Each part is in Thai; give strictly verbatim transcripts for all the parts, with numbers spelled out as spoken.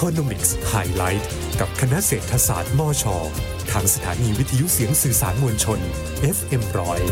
Economics Highlight กับคณะเศรษฐศาสตร์มช.ทางสถานีวิทยุเสียงสื่อสารมวลชน เอฟ เอ็ม หนึ่งร้อย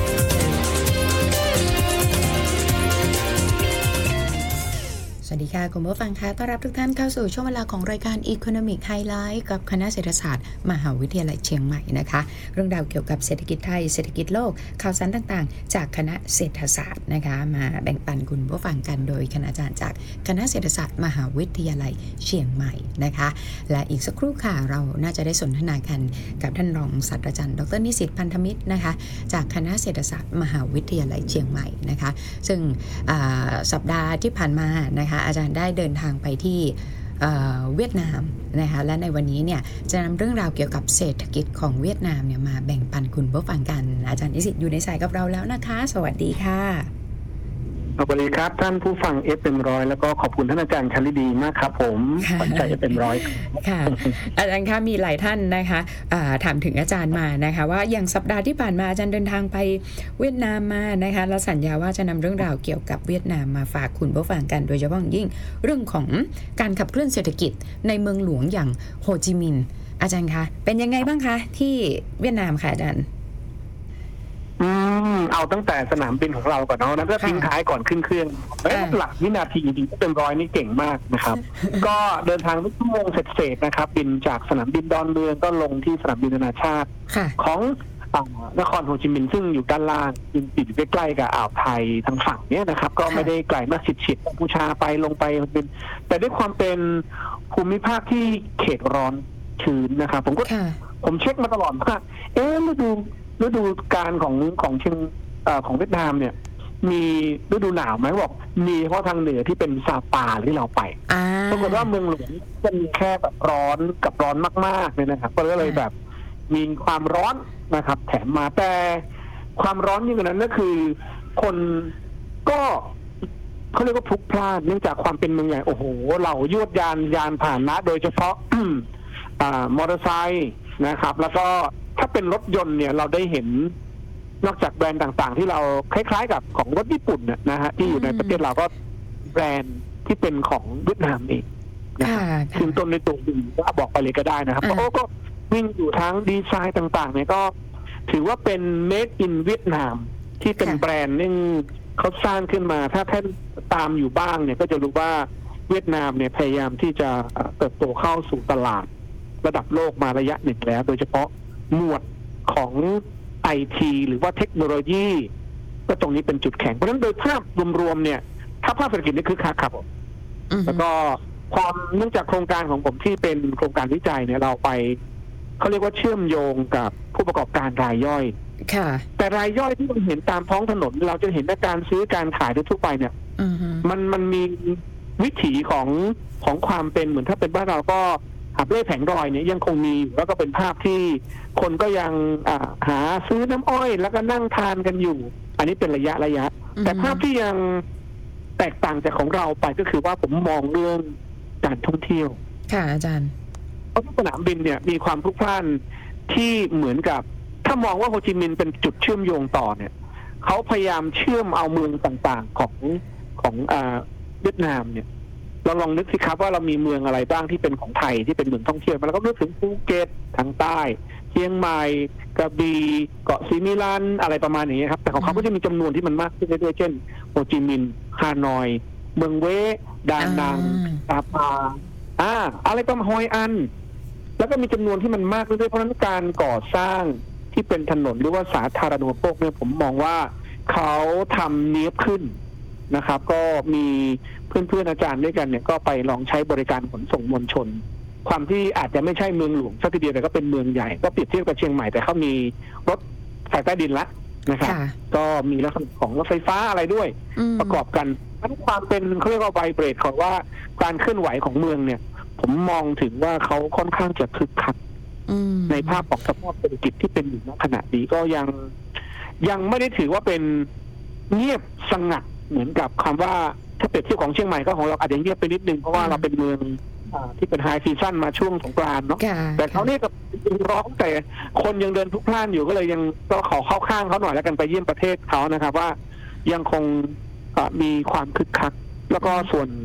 สวัสดีค่ะคุณผู้ฟังคะต้อนรับทุกท่านเข้าสู่ช่วงเวลาของรายการ Economic Highlight กับคณะเศรษฐศาสตร์มหาวิทยาลัยเชียงใหม่นะคะเรื่องราวเกี่ยวกับเศรษฐกิจไทยเศรษฐกิจโลกข่าวสารต่างๆจากคณะเศรษฐศาสตร์นะคะมาแบ่งปันคุณผู้ฟังกันโดยคณาจารย์จากคณะเศรษฐศาสตร์มหาวิทยาลัยเชียงใหม่นะคะและอีกสักครู่ค่ะเราน่าจะได้สนทนากันกับท่านรองศาสตราจารย์ดร.นิสิตพันธมิตรนะคะจากคณะเศรษฐศาสตร์มหาวิทยาลัยเชียงใหม่นะคะซึ่งสัปดาห์ที่ผ่านมานะคะอาจารย์ได้เดินทางไปที่เวียดนามนะคะและในวันนี้เนี่ยจะนำเรื่องราวเกี่ยวกับเศรษฐกิจของเวียดนามเนี่ยมาแบ่งปันคุณผู้ฟังกันอาจารย์นิสิตอยู่ในสายกับเราแล้วนะคะสวัสดีค่ะสวัสดีครับท่านผู้ฟัง เอฟ เอ็ม หนึ่งร้อยแล้วก็ขอบคุณท่านอาจารย์ชลิดีมากครับผมขวัญใจ เอฟ เอ็ม หนึ่งร้อยค่ะอาจารย์คะมีหลายท่านนะคะถามถึงอาจารย์มานะคะว่าอย่างสัปดาห์ที่ผ่านมาอาจารย์เดินทางไปเวียดนามมานะคะและสัญญาว่าจะนำเรื่องราวเกี่ยวกับเวียดนามมาฝากคุณผู้ฟังกันโดยเฉพาะยิ่งเรื่องของการขับเคลื่อนเศรษฐกิจในเมืองหลวงอย่างโฮจิมินห์อาจารย์คะเป็นยังไงบ้างคะที่เวียดนามค่ะอาจารย์อืมเอาตั้งแต่สนามบินของเราก่อนเนาะแล้วก็ทิ้งท้ายก่อนขึ้นเครื่องแล้วหลักวินาทีดีก็เป็นร้อยนี่เก่งมากนะครับ ก็เดินทางชั่วโมงเศษๆนะครับบินจากสนามบินดอนเมืองก็ลงที่สนามบินนานาชาติของนครโฮจิมินห์ซึ่งอยู่ด้านล่างติดอยู่ใกล้ๆกับอ่าวไทยทางฝั่งเนี้ยนะครับก็ไม่ได้ไกลมากฉิดๆกัมพูชาไปลงไปเป็นแต่ด้วยความเป็นภูมิภาคที่เขตร้อนชื้นนะครับผมก็ผมเช็คมาตลอดว่าเอ๊ะฤดูฤดูกาลของของเชียงของเวียดนามเนี่ยมีฤดูหนาวไหมบอกมีเฉพาะทางเหนือที่เป็นซาปาที่เราไปปรากฏว่าเมืองหลวงจะมีแค่แบบร้อนกับร้อนมากๆเลยนะครับก็เลยแบบมีความร้อนนะครับแถมมาแต่ความร้อนยิ่งกว่านั้นก็คือคนก็เขาเรียกว่าพลุกพล่านเนื่องจากความเป็นเมืองใหญ่โอ้โหเหล่ายวดยานยานผ่านนะโดยเฉพาะมอเตอร์ไซค์นะครับแล้วก็ถ้าเป็นรถยนต์เนี่ยเราได้เห็นนอกจากแบรนด์ต่างๆที่เราคล้ายๆกับของรถญี่ปุ่นเนี่ยนะฮะที่อยู่ในประเทศเราก็แบรนด์ที่เป็นของเวียดนามเองนะครับซึ่งต้นในตัวดีก็บอกไปเลยก็ได้นะครับเพราะก็วิ่งอยู่ทั้งดีไซน์ต่างๆเนี่ยก็ถือว่าเป็น made in เวียดนามที่เป็นแบรนด์นึงเขาสร้างขึ้นมาถ้าท่านตามอยู่บ้างเนี่ยก็จะรู้ว่าเวียดนามเนี่ยพยายามที่จะเติบโตเข้าสู่ตลาดระดับโลกมาระยะหนึ่งแล้วโดยเฉพาะหมวดของ ไอ ที หรือว่าเทคโนโลยีก็ตรงนี้เป็นจุดแข็งเพราะฉะนั้นโดยภาพรวมๆเนี่ยถ้าภาพเศรษฐกิจนี่คือคักครับแล้วก็ความเนื่องจากโครงการของผมที่เป็นโครงการวิจัยเนี่ยเราไปเขาเรียกว่าเชื่อมโยงกับผู้ประกอบการรายย่อยแต่รายย่อยที่เราเห็นตามท้องถนนเราจะเห็นว่าการซื้อการขายทั่วไปเนี่ยมันมันมีวิถีของของความเป็นเหมือนถ้าเป็นบ้านเราก็หับเล่แผงรอยเนี่ยยังคงมีแล้วก็เป็นภาพที่คนก็ยังหาซื้อน้ำอ้อยแล้วก็นั่งทานกันอยู่อันนี้เป็นระยะระยะแต่ภาพที่ยังแตกต่างจากของเราไปก็คือว่าผมมองเรื่องการท่องเที่ยวค่ะอาจารย์เพราะสนามบินเนี่ยมีความพลุกพล่านที่เหมือนกับถ้ามองว่าโฮจิมินห์เป็นจุดเชื่อมโยงต่อเนี่ยเขาพยายามเชื่อมเอาเมืองต่างๆของของเวียดนามเนี่ยเราลองนึกสิครับว่าเรามีเมืองอะไรบ้างที่เป็นของไทยที่เป็นเมืองท่องเที่ยวแล้วก็นึกถึงภูเก็ตทางใต้เชียงใหม่กระบี่เกาะสีมิลันอะไรประมาณนี้ครับแต่ของเขาก็จะมีจำนวนที่มันมากขึ้นเรื่อยๆเช่นโฮจิมินห์ฮานอยเมืองเวดานังตาปาอ่าอะไรประมาณฮอยอันแล้วก็มีจำนวนที่มันมากเรื่อยๆเพราะฉะนั้นการก่อสร้างที่เป็นถนนหรือว่าสาธารณูปโภคเนี่ยผมมองว่าเขาทำเนียบขึ้นนะครับก็มีเพื่อนๆอาจารย์ด้วยกันเนี่ยก็ไปลองใช้บริการขนส่งมวลชนความที่อาจจะไม่ใช่เมืองหลวงสักทีเดียวแต่ก็เป็นเมืองใหญ่ก็เปรียบเทียบกับเชียงใหม่แต่เขามีรถสายใต้ดินละนะครับก็มีลักษณะของรถไฟฟ้าอะไรด้วยประกอบกันทั้งความเป็นเขาเรียกว่าไวเบรดของว่าการเคลื่อนไหวของเมืองเนี่ยผมมองถึงว่าเขาค่อนข้างจะคึกคักในภาพของสภาพเศรษฐกิจที่เป็นอยู่ณขณะนี้ก็ยังยังไม่ได้ถือว่าเป็นเงียบสงัดเหมือนกับคำว่าถ้าเปรียบเทียบของเชียงใหม่ก็ของเราอาจจะเงียบไปนิดนึงเพราะว่าเราเป็นเมืองที่เป็นไฮซีซั่นมาช่วงสงกรานต์เนาะแต่เขาเนี่ยกับร้องแต่คนยังเดินพลุกพล่านอยู่ก็เลยยังก็ขอเข้าข้างเขาหน่อยแล้วกันไปเยี่ยมประเทศเขานะครับว่ายังคงมีความคึกคักแล้วก็ส่วน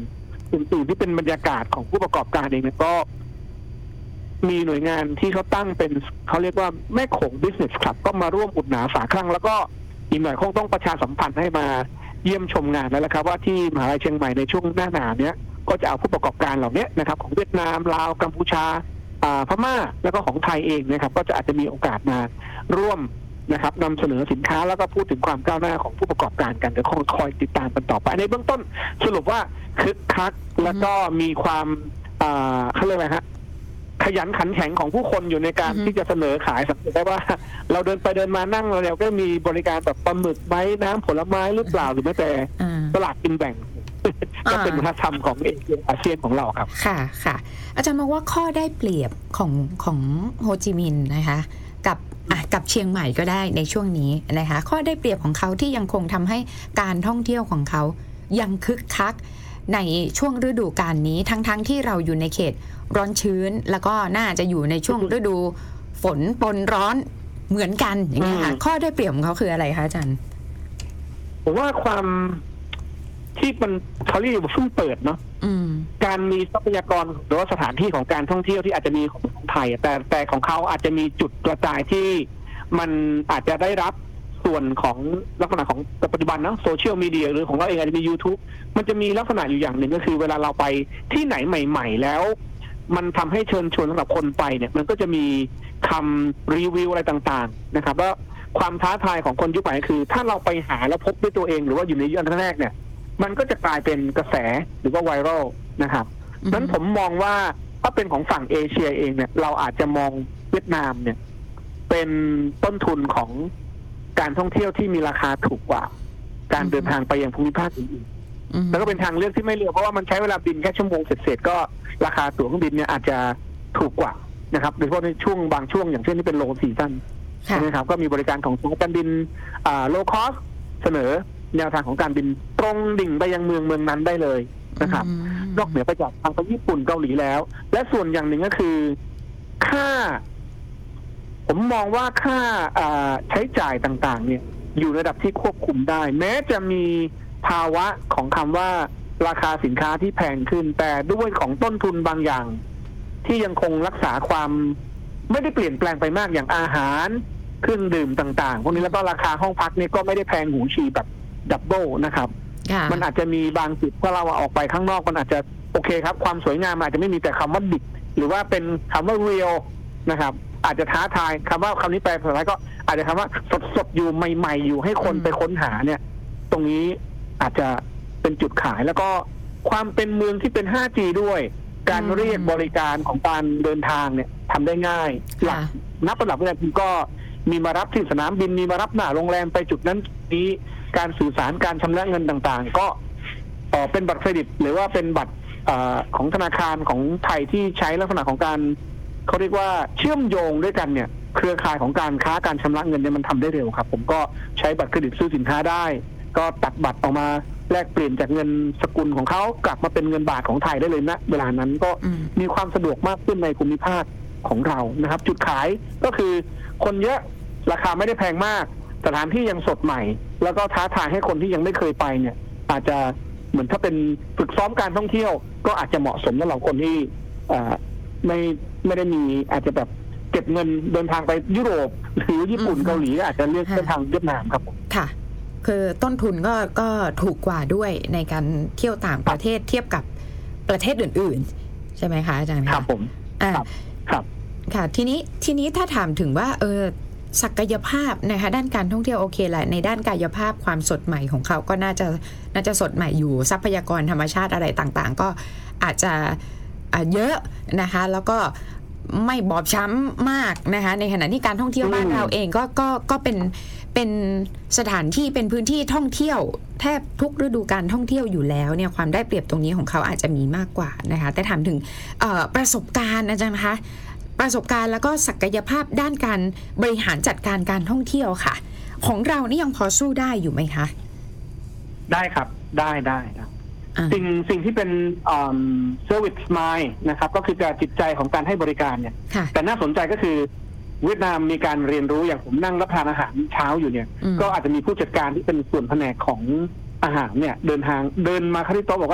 อื่นๆที่เป็นบรรยากาศของผู้ประกอบการเองเนี่ยก็มีหน่วยงานที่เขาตั้งเป็นเขาเรียกว่าแม่โขง Business Club ก็มาร่วมอุดหนาฝาคลั่งแล้วก็อีกหน่อยคงต้องประชาสัมพันธ์ให้มาเยี่ยมชมงานแล้วละครับว่าที่มหาวิทยาลัยเชียงใหม่ในช่วงหน้าหนาวเนี้ยก็จะเอาผู้ประกอบการเหล่านี้นะครับของเวียดนามลาวกัมพูชาพม่าแล้วก็ของไทยเองนะครับก็จะอาจจะมีโอกาสมาร่วมนะครับนำเสนอสินค้าแล้วก็พูดถึงความก้าวหน้าของผู้ประกอบการกันเดี๋ยวคอยติดตามกันต่อไปในเบื้องต้นสรุปว่าคึกคักแล้วก็มีความเขาเรียกอะไรฮะขยันขันแข็งของผู้คนอยู่ในการที่จะเสนอขายสังเกตได้ว่าเราเดินไปเดินมานั่งเราก็มีบริการแบบปลาหมึกไม้น้ำผลไม้หรือเปล่าหรือแม้แต่ตลาดกินแบ่งก็เป็นวัฒนธรรมของเอเชียอาเซียนของเราครับค่ะค่ะอาจารย์มองว่าข้อได้เปรียบของของโฮจิมินห์นะคะกับกับเชียงใหม่ก็ได้ในช่วงนี้นะคะข้อได้เปรียบของเขาที่ยังคงทำให้การท่องเที่ยวของเขายังคึกคักในช่วงฤดูกาลนี้ทั้งๆ ท, ที่เราอยู่ในเขตร้อนชื้นแล้วก็น่าจะอยู่ในช่วงฤดูฝนปนร้อนเหมือนกันอย่างเงี้ยค่ะข้อได้เปรียบของเขาคืออะไรคะอาจารย์ผมว่าความที่มันเขาเรียกว่าเพิ่งเปิดเนาะการมีทรัพยากรหรือว่าสถานที่ของการท่องเที่ยวที่อาจจะมีของไทยแต่แต่ของเขาอาจจะมีจุดกระจายที่มันอาจจะได้รับส่วนของลักษณะของปัจจุบันเนาะโซเชียลมีเดียหรือของเราเองอาจจะมี YouTube มันจะมีลักษณะอยู่อย่างหนึ่งก็คือเวลาเราไปที่ไหนใหม่ๆแล้วมันทำให้เชิญชวนสำหรับคนไปเนี่ยมันก็จะมีคำรีวิวอะไรต่างๆนะครับแล้วความท้าทายของคนยุคใหม่คือถ้าเราไปหาแล้วพบด้วยตัวเองหรือว่าอยู่ในยุคแรกเนี่ยมันก็จะกลายเป็นกระแสหรือว่าไวรัลนะครับนั้นผมมองว่าถ้าเป็นของฝั่งเอเชียเองเนี่ยเราอาจจะมองเวียดนามเนี่ยเป็นต้นทุนของการท่องเที่ยวที่มีราคาถูกกว่าการเดินทางไปยังภูมิภาคอื่นๆแล้วก็เป็นทางเลือกที่ไม่เร็วเพราะว่ามันใช้เวลาบินแค่ชั่วโมงเสร็จๆก็ราคาตั๋วเครื่องบินเนี่ยอาจจะถูกกว่านะครับโดยเฉพาะในช่วงบางช่วงอย่างเช่นที่เป็นโลซีซั่นนะครับก็มีบริการของสายการบินโลคอสเสนอแนวทางของการบินตรงดิ่งไปยังเมืองเมืองนั้นได้เลยนะครับนอกเหนือไปจากทางไปญี่ปุ่นเกาหลีแล้วและส่วนอย่างหนึ่งก็คือค่าผมมองว่าค่าใช้จ่ายต่างๆเนี่ยอยู่ระดับที่ควบคุมได้แม้จะมีภาวะของคำว่าราคาสินค้าที่แพงขึ้นแต่ด้วยของต้นทุนบางอย่างที่ยังคงรักษาความไม่ได้เปลี่ยนแปลงไปมากอย่างอาหารเครื่องดื่มต่างๆพวกนี้แล้วก็ราคาห้องพักเนี่ยก็ไม่ได้แพงหูฉี่แบบดับเบิลนะครับมันอาจจะมีบางจุดถ้าเราออกไปข้างนอกมันอาจจะโอเคครับความสวยงามอาจจะไม่มีแต่คำว่าดิบหรือว่าเป็นคำว่า real นะครับอาจจะท้าทายคำว่าคำนี้แปลภาษาไทยก็อาจจะคำว่าสดๆอยู่ใหม่ๆอยู่ให้คนไปค้นหาเนี่ยตรงนี้อาจจะเป็นจุดขายแล้วก็ความเป็นเมืองที่เป็น ห้าจี ด้วยการเรียกบริการของการเดินทางเนี่ยทำได้ง่ายหลักนับระดับวินาทีก็มีมารับที่สนามบินมีมารับหน้าโรงแรมไปจุดนั้นนี้การสื่อสารการชำระเงินต่างๆก็เป็นบัตรเครดิตหรือว่าเป็นบัตรของธนาคารของไทยที่ใช้ลักษณะของการเขาเรียกว่าเชื่อมโยงด้วยกันเนี่ยเครือข่ายของการค้าการชำระเงินเนี่ยมันทำได้เร็วครับผมก็ใช้บัตรเครดิตซื้อสินค้าได้ก็ตัดบัตรออกมาแลกเปลี่ยนจากเงินสกุลของเขากลับมาเป็นเงินบาทของไทยได้เลยนะเวลานั้นก็มีความสะดวกมากขึ้นในภูมิภาคของเรานะครับจุดขายก็คือคนเยอะราคาไม่ได้แพงมากสถานที่ยังสดใหม่แล้วก็ท้าทายให้คนที่ยังไม่เคยไปเนี่ยอาจจะเหมือนถ้าเป็นฝึกซ้อมการท่องเที่ยวก็อาจจะเหมาะสมสำหรับคนที่ไม่ไม่ได้มีอาจจะแบบเก็บเงินเดินทางไปยุโรปหรือญี่ปุ่นเกาหลีอาจจะเลือกเส้นทางเวียดนามครับผมค่ะคือต้นทุนก็ก็ถูกกว่าด้วยในการเที่ยวต่างประเทศเทียบกับประเทศอื่นๆใช่ไหมคะอาจารย์ครับผมอ่าครับค่ะทีนี้ทีนี้ถ้าถามถึงว่าเออศักยภาพนะคะด้านการท่องเที่ยวโอเคแหละในด้านกายภาพความสดใหม่ของเขาก็น่าจะน่าจะสดใหม่อยู่ทรัพยากรธรรมชาติอะไรต่างๆก็อาจจะเยอะนะคะแล้วก็ไม่บอบช้ำมากนะคะในขณะที่การท่องเที่ยวบ้านเราเองก็ก็ก็เป็นเป็นสถานที่เป็นพื้นที่ท่องเที่ยวแทบทุกฤดูการท่องเที่ยวอยู่แล้วเนี่ยความได้เปรียบตรงนี้ของเขาอาจจะมีมากกว่านะคะแต่ถามถึงประสบการณ์อาจารย์คะประสบการณ์แล้วก็ศักยภาพด้านการบริหารจัดการการท่องเที่ยวค่ะของเรานี่ยังพอสู้ได้อยู่ไหมคะได้ครับได้ได้ครับสิ่งสิ่งที่เป็นเซอร์วิสมายนะครับก็คือการจิตใจของการให้บริการเนี่ยแต่น่าสนใจก็คือเวียดนามมีการเรียนรู้อย่างผมนั่งรับประทานอาหารเช้าอยู่เนี่ยก็อาจจะมีผู้จัดการที่เป็นส่วนแผนกของอาหารเนี่ยเดินทางเดินมาที่โต๊ะบอกว่า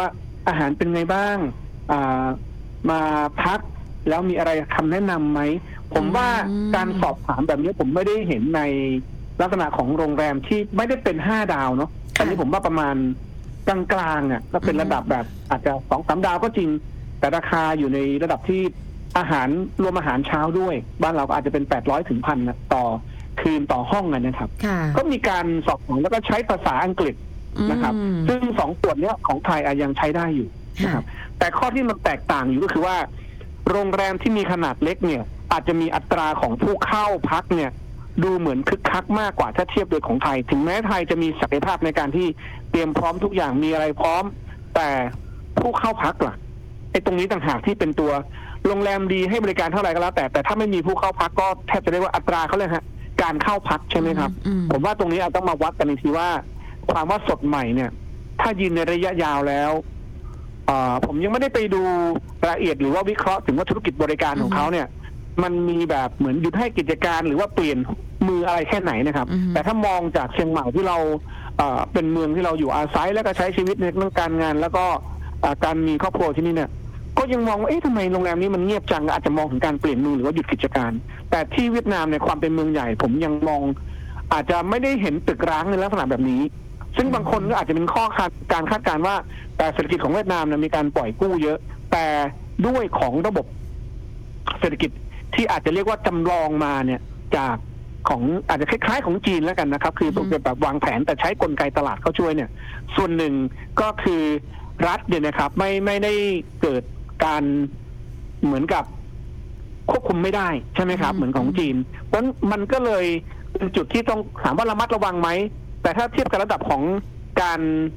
อาหารเป็นไงบ้างอ่ามาพักแล้วมีอะไรคำแนะนำไหมผมว่าการสอบถามแบบนี้ผมไม่ได้เห็นในลักษณะของโรงแรมที่ไม่ได้เป็นห้าดาวเนาะอันนี้ผมว่าประมาณกลางๆอ่ะก็เป็นระดับแบบอาจจะสองสามดาวก็จริงแต่ราคาอยู่ในระดับที่อาหารรวมอาหารเช้าด้วยบ้านเราก็อาจจะเป็นแปดร้อยถึงพันต่อคืนต่อห้องนะครับก็มีการสอบถามแล้วก็ใช้ภาษาอังกฤษนะครับซึ่งสองส่วนนี้ของไทยยังใช้ได้อยู่นะครับแต่ข้อที่มันแตกต่างอยู่ก็คือว่าโรงแรมที่มีขนาดเล็กเนี่ยอาจจะมีอัตราของผู้เข้าพักเนี่ยดูเหมือนคึกคักมากกว่าถ้าเทียบโดยของไทยถึงแม้ไทยจะมีศักยภาพในการที่เตรียมพร้อมทุกอย่างมีอะไรพร้อมแต่ผู้เข้าพักล่ะไอ้ตรงนี้ต่างหากที่เป็นตัวโรงแรมดีให้บริการเท่าไหร่ก็แล้วแต่แต่ถ้าไม่มีผู้เข้าพักก็แทบจะเรียกว่าอัตราเขาเลยฮะการเข้าพักใช่ไหมครับผมว่าตรงนี้อาจต้องมาวัดกันอีกทีว่าความว่าสดใหม่เนี่ยถ้ายืนในระยะยาวแล้วผมยังไม่ได้ไปดูรายละเอียดหรือว่าวิเคราะห์ถึงว่าธุรกิจบริการของเขาเนี่ยมันมีแบบเหมือนหยุดให้กิจการหรือว่าเปลี่ยนมืออะไรแค่ไหนนะครับแต่ถ้ามองจากเชียงใหม่ที่เราเป็นเมืองที่เราอยู่อาศัยแล้วก็ใช้ชีวิตในเรื่องการงานแล้วก็การมีครอบครัวที่นี่เนี่ยก็ยังมองว่าเอ๊ะทำไมโรงแรมนี้มันเงียบจังอาจจะมองถึงการเปลี่ยนมือหรือว่าหยุดกิจการแต่ที่เวียดนามในความเป็นเมืองใหญ่ผมยังมองอาจจะไม่ได้เห็นตึกร้างในลักษณะแบบนี้ซึ่งบางคนก็อาจจะเป็นข้อคาดการคาดการณ์ว่าแต่เศรษฐกิจของเวียดนามนะมีการปล่อยกู้เยอะแต่ด้วยของระบบเศรษฐกิจที่อาจจะเรียกว่าจำลองมาเนี่ยจากของอาจจะคล้ายๆของจีนแล้วกันนะครับคือแบบวางแผนแต่ใช้กลไกตลาดเข้าช่วยเนี่ยส่วนหนึ่งก็คือรัฐเนี่ยนะครับไม่ไม่ได้เกิดการเหมือนกับควบคุมไม่ได้ใช่ไหมครับเหมือนของจีนเพราะมันก็เลยเป็นจุดที่ต้องถามว่าระมัดระวังไหมแต่ถ้าเทียบกับระดับของการ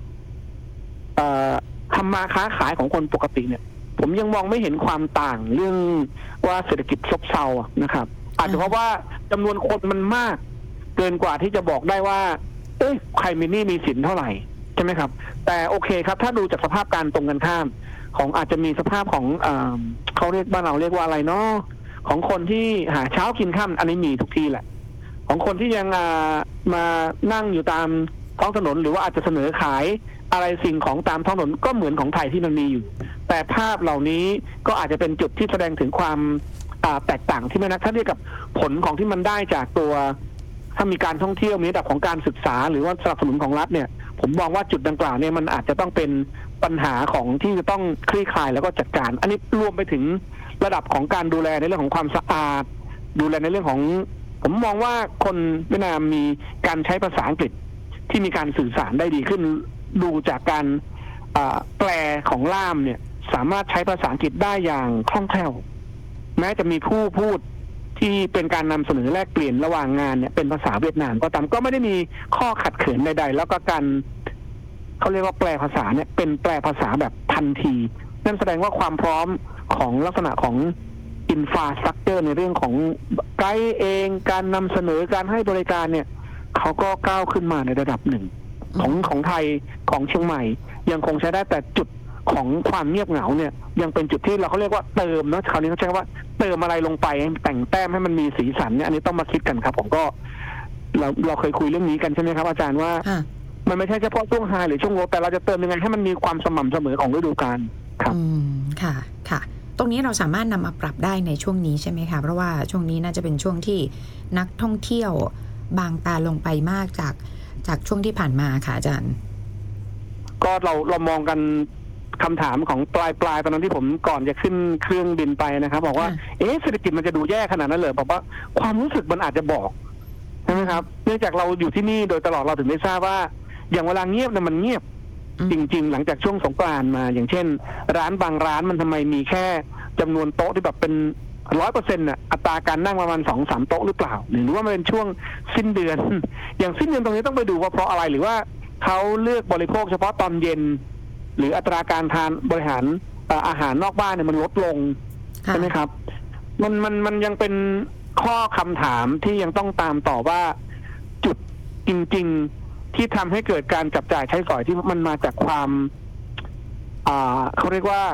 ทำมาค้าขายของคนปกติเนี่ยผมยังมองไม่เห็นความต่างเรื่องว่าเศรษฐกิจซบเซานะครับอาจจะเพราะว่าจำนวนคนมันมากเกินกว่าที่จะบอกได้ว่าเอ้ยใครมีหนี้มีสินเท่าไหร่ใช่ไหมครับแต่โอเคครับถ้าดูจากสภาพการตรงกันข้ามของอาจจะมีสภาพของเอ่อเขาเรียกบ้านเราเรียกว่าอะไรเนาะของคนที่หาเช้ากินค่ำอันนี้มีทุกที่แหละของคนที่ยังมานั่งอยู่ตามท้องถนนหรือว่าอาจจะเสนอขายอะไรสิ่งของตามท้องถนนก็เหมือนของไทยที่มันมีอยู่แต่ภาพเหล่านี้ก็อาจจะเป็นจุดที่แสดงถึงความแตกต่างที่ไม่นักถ้าเทียบกับผลของที่มันได้จากตัวถ้ามีการท่องเที่ยวมีระดับของการศึกษาหรือว่าสนับสนุนของรัฐเนี่ยผมมองว่าจุดดังกล่าวเนี่ยมันอาจจะต้องเป็นปัญหาของที่จะต้องคลี่คลายแล้วก็จัดการอันนี้รวมไปถึงระดับของการดูแลในเรื่องของความสะอาดดูแลในเรื่องของผมมองว่าคนเวียดนามมีการใช้ภาษาอังกฤษที่มีการสื่อสารได้ดีขึ้นดูจากการแปลของล่ามเนี่ยสามารถใช้ภาษาอังกฤษได้อย่างคล่องแคล่วแม้จะมีผู้พูดที่เป็นการนำเสนอแลกเปลี่ยนระหว่างงานเนี่ยเป็นภาษาเวียดนามก็ตามก็ไม่ได้มีข้อขัดเขินใดๆแล้วก็การเขาเรียกว่าแปลภาษาเนี่ยเป็นแปลภาษาแบบทันทีนั่นแสดงว่าความพร้อมของลักษณะของอินฟราสตรัคเจอร์ในเรื่องของไกด์เองการนำเสนอการให้บริการเนี่ยเขาก็ก้าวขึ้นมาในระดับหนึ่งของของไทยของเชียงใหม่ยังคงใช้ได้แต่จุดของความเงียบเหงาเนี่ยยังเป็นจุดที่เราเขาเรียกว่าเติมเนาะคราวนี้เขาใช้ว่าเติมอะไรลงไปแต่งแต้มให้มันมีสีสันเนี่ยอันนี้ต้องมาคิดกันครับผมก็เราเราเคยคุยเรื่องนี้กันใช่ไหมครับอาจารย์ว่ามันไม่ใช่เฉพาะช่วงไฮหรือช่วงโลแต่เราจะเติมยังไงให้มันมีความสม่ำเสมอของฤดูกาลครับอืมค่ะค่ะตรงนี้เราสามารถนำมาปรับได้ในช่วงนี้ใช่ไหมคะเพราะว่าช่วงนี้น่าจะเป็นช่วงที่นักท่องเที่ยวบางตาลงไปมากจากจากช่วงที่ผ่านมาค่ะอาจารย์ก็เราเรามองกันคำถามของปลายปลายตอนนั้นที่ผมก่อนจะขึ้นเครื่องบินไปนะครับบอกว่าเอ๊ะเศรษฐกิจมันจะดูแย่ขนาดนั้นเลยบอกว่าความรู้สึกมันอาจจะบอกใช่ไหมครับเนื่องจากเราอยู่ที่นี่โดยตลอดเราถึงได้ทราบว่าอย่างเวลาเงียบเนี่ยมันเงียบจริงๆหลังจากช่วงสงกรานต์มาอย่างเช่นร้านบางร้านมันทำไมมีแค่จำนวนโต๊ะที่แบบเป็นร้อยเปอร์เซ็นต์น่ะอัตราการนั่งประมาณสองสามโต๊ะหรือเปล่าหรือว่ามันเป็นช่วงสิ้นเดือนอย่างสิ้นเดือนตรงนี้ต้องไปดูว่าเพราะอะไรหรือว่าเขาเลือกบริโภคเฉพาะตอนเย็นหรืออัตราการทานบริหารอาหารนอกบ้านเนี่ยมันลดลงใช่ไหมครับมันมันมันยังเป็นข้อคำถามที่ยังต้องตามต่อว่าจุดจริงๆที่ทำให้เกิดการจับจ่ายใช้สอยที่มันมาจากความอ่าเขาเรียกว่า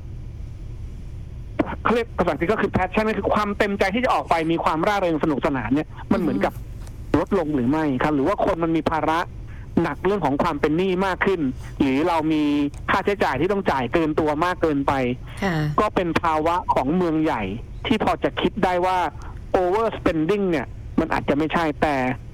เขาเรียกภาษาอังกฤษก็คือ passion ก็คือความเต็มใจที่จะออกไปมีความร่าเริงสนุกสนานเนี่ยมันเหมือนกับลดลงหรือไม่ครับหรือว่าคนมันมีภาระหนักเรื่องของความเป็นหนี้มากขึ้นหรือเรามีค่าใช้จ่ายที่ต้องจ่ายเกินตัวมากเกินไปก็เป็นภาวะของเมืองใหญ่ที่พอจะคิดได้ว่า over spending เนี่ยมันอาจจะไม่ใช่แต่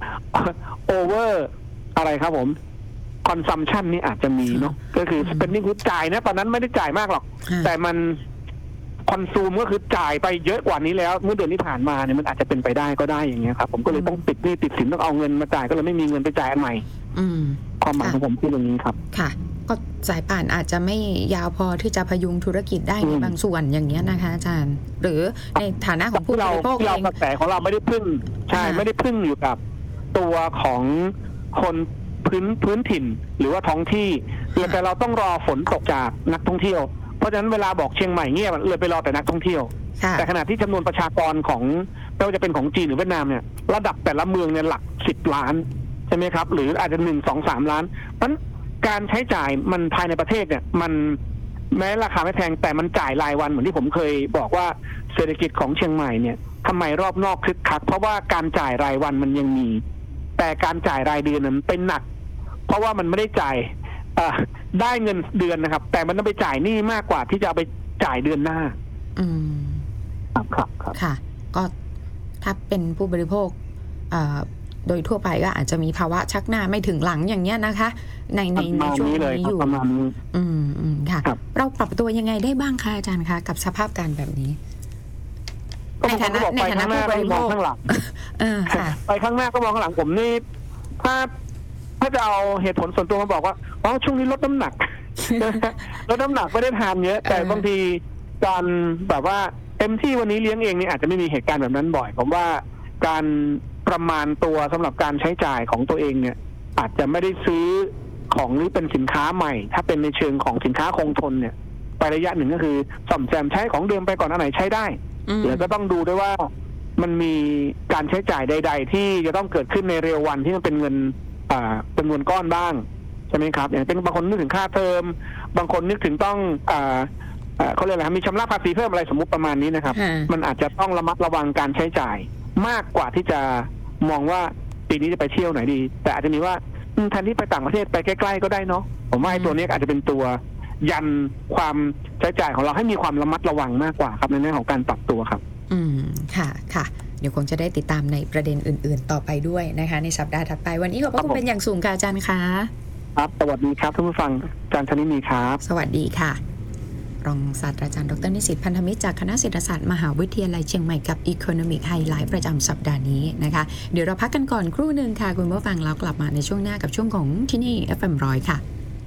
over อะไรครับผม consumption นี่อาจจะมีเนาะก็คือ spending คือจ่ายนะตอนนั้นไม่ได้จ่ายมากหรอกแต่มันคอนซูมก็คือจ่ายไปเยอะกว่านี้แล้วเมื่อเดือนที่ผ่านมาเนี่ยมันอาจจะเป็นไปได้ก็ได้อย่างเงี้ยครับผมก็เลยต้องติดหนี้ติดสินต้องเอาเงินมาจ่ายก็เลยไม่มีเงินไปจ่ายอันใหม่ความหมายของผมคืออย่างนี้ครับค่ะก็สายป่านอาจจะไม่ยาวพอที่จะพยุงธุรกิจได้ในบางส่วนอย่างเงี้ยนะคะอาจารย์หรือในฐานะของผู้บริโภคเองกระแสของเราไม่ได้พึ่งใช่ไม่ได้พึ่งอยู่กับตัวของคนพื้นพื้นถิ่นหรือว่าท้องที่แต่เราต้องรอฝนตกจากนักท่องเที่ยวเพราะฉะนั้นเวลาบอกเชียงใหม่เงียบเลยไปรอแต่นักท่องเที่ยวแต่ขณะที่จำนวนประชากรของไม่ว่าจะเป็นของจีนหรือเวียดนามเนี่ยระดับแต่ละเมืองเนี่ยหลักสิบล้านใช่ไหมครับหรืออาจจะหนึ่งสองสามล้านเพราะฉะนั้นการใช้จ่ายมันภายในประเทศเนี่ยมันแม้ราคาไม่แพงแต่มันจ่ายรายวันเหมือนที่ผมเคยบอกว่าเศรษฐกิจของเชียงใหม่เนี่ยทำไมรอบนอกคึกคักเพราะว่าการจ่ายรายวันมันยังมีแต่การจ่ายรายเดือนนั้นเป็นหนักเพราะว่ามันไม่ได้จ่ายได้เงินเดือนนะครับแต่มันต้องไปจ่ายหนี้มากกว่าที่จะเอาไปจ่ายเดือนหน้าอืมครับครับครับค่ะก็ถ้าเป็นผู้บริโภคโดยทั่วไปก็อาจจะมีภาวะชักหน้าไม่ถึงหลังอย่างเงี้ยนะคะในในในช่วงนี้อยู่ประมาณนี้อืมอืมค่ะเราปรับตัวยังไงได้บ้างคะอาจารย์คะกับสภาพการแบบนี้ในฐานะในฐานะผู้บริโภคข้างหลังไปข้างหน้าก็มองข้างหลังผมนี่ถ้าถ้าจะเอาเหตุผลส่วนตัวมาบอกว่าอ๋อช่วงนี้ลดน้ำหนักลดน้ำหนักไม่ได้ทานเยอะแต่บางทีการแบบว่าเต็มที่วันนี้เลี้ยงเองนี่อาจจะไม่มีเหตุการณ์แบบนั้นบ่อยผมว่าการประมาณตัวสำหรับการใช้จ่ายของตัวเองเนี่ยอาจจะไม่ได้ซื้อของหรือเป็นสินค้าใหม่ถ้าเป็นในเชิงของสินค้าคงทนเนี่ยไประยะหนึ่งก็คือซ่อมแซมใช้ของเดิมไปก่อนอันไหนใช้ได้เดี๋ยวก็ต้องดูด้วยว่ามันมีการใช้จ่ายใดๆที่จะต้องเกิดขึ้นในเร็ววันที่มันเป็นเงินอ่าเป็นเงินก้อนบ้างใช่ไหมครับอย่างเป็นบางคนนึกถึงค่าเทอมบางคนนึกถึงต้องอ่าเขาเรียกอะไรมีชำระภาษีเพิ่มอะไรสมมุติประมาณนี้นะครับมันอาจจะต้องระมัดระวังการใช้จ่ายมากกว่าที่จะมองว่าปีนี้จะไปเที่ยวไหนดีแต่อาจจะมีว่าแทนที่ไปต่างประเทศไปใกล้ๆก็ได้เนาะผมว่าไอ้ตัวนี้อาจจะเป็นตัวยันความใช้จ่ายของเราให้มีความระมัดระวังมากกว่าครับในเรื่องของการปรับตัวครับอืมค่ะค่ะเดี๋ยวคงจะได้ติดตามในประเด็นอื่นๆต่อไปด้วยนะคะในสัปดาห์ถัดไปวันนี้ขอบพระคุณเป็นอย่างสูงค่ะอาจารย์คะครับสวัสดีครับท่านผู้ฟังอาจารย์ชนินีครับสวัสดีค่ะรองศาสตราจารย์ดร.นิสิตพันธมิตรจากคณะเศรษฐศาสตร์มหาวิทยาลัยเชียงใหม่กับ Economic Highlight ประจำสัปดาห์นี้นะคะเดี๋ยวเราพักกันก่อนครู่นึงค่ะคุณผู้ฟังแล้วกลับมาในช่วงหน้ากับช่วงของที่นี่ เอฟ เอ็ม หนึ่งร้อยค่ะ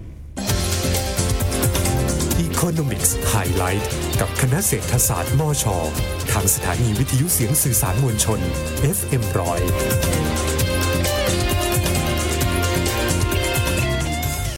Economic Highlight กับคณะเศรษฐศาสตร์มช.ทางสถานีวิทยุเสียงสื่อสารมวลชน เอฟ เอ็ม หนึ่งร้อย